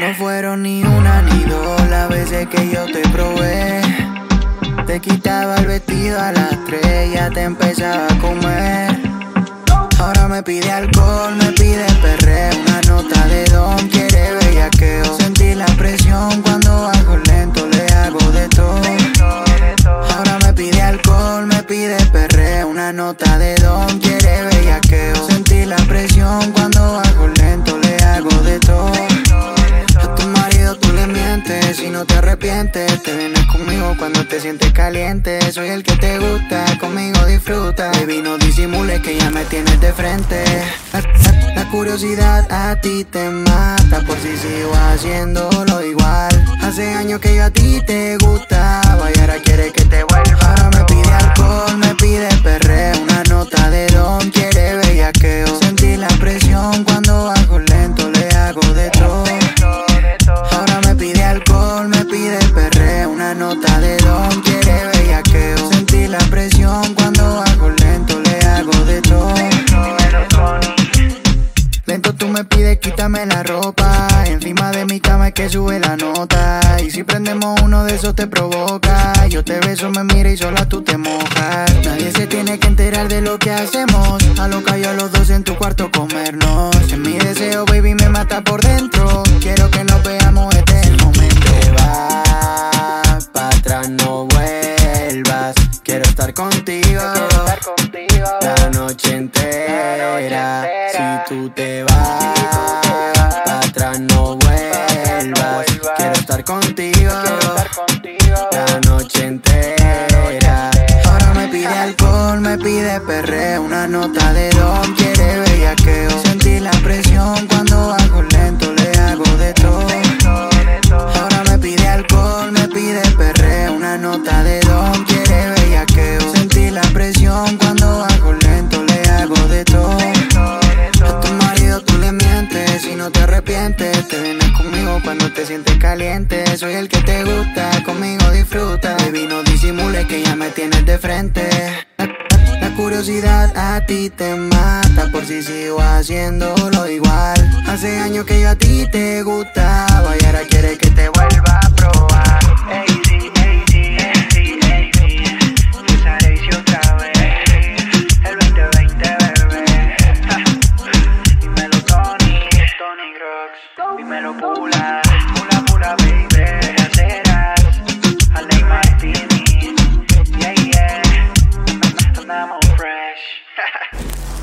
No fueron ni una ni dos las veces que yo te probé. Te quitaba el vestido a las 3, ya te empezaba a comer. Ahora me pide alcohol, me pide perreo, una nota de don, quiere bellaqueo. Sentí la presión cuando bajo lento, le hago de todo. Ahora me pide alcohol, me pide perreo, una nota de don, quiere bellaqueo. Sentí la presión cuando bajo lento, le hago de todo. A tu marido tú le mientes, si no te arrepientes, te vienes conmigo cuando te sientes caliente. Soy el que te gusta, conmigo disfruta. Baby, no disimules que ya me tienes de frente. La curiosidad a ti te mata por si sigo haciéndolo igual. Hace años que yo a ti te gustaba y ahora quiere que te vuelva. Ahora me pide alcohol, me pide perreo, una nota de don, quiere bellaqueo. Sentí la presión cuando bajo lento, le hago de todo. Ahora me pide alcohol, me pide perreo, una nota de don, quiere bellaqueo. Sentí la presión cuando bajo lento, le hago de todo. Lento tú me pides, quítame la ropa. Encima de mi cama es que sube la nota. Y si prendemos uno de esos te provoca. Yo te beso, me mira y sola tú te mojas. Nadie se tiene que enterar de lo que hacemos. A lo callo a los dos en tu cuarto comernos. Es mi deseo, baby, me mata por dentro. Quiero que nos veamos, este es el momento. Te vas, pa' atrás no vuelvas. Quiero estar contigo la noche entera. Si tú te vas, pa' atrás no vuelvas. Quiero estar contigo la noche entera. Ahora me pide alcohol, me pide perreo, una nota de don, quiere bellaqueo. Sentí la presión cuando bajo lento, le hago de todo. Ahora me pide alcohol, me pide perreo, una nota de don, quiere bellaqueo. Sentí la presión cuando bajo lento, le hago de todo. A tu marido tú le mientes, si no te arrepientes, te vienes conmigo cuando te sientes caliente. Soy el que te gusta, conmigo disfruta. Baby, no disimules que ya me tienes de frente. La curiosidad a ti te mata por si sigo haciéndolo igual. Hace años que yo a ti te gustaba y ahora quiere que te vuelva a probar. Dímelo pula, pula, pula, baby. Caseras, Aley Martini, yeah, yeah. Andamos fresh.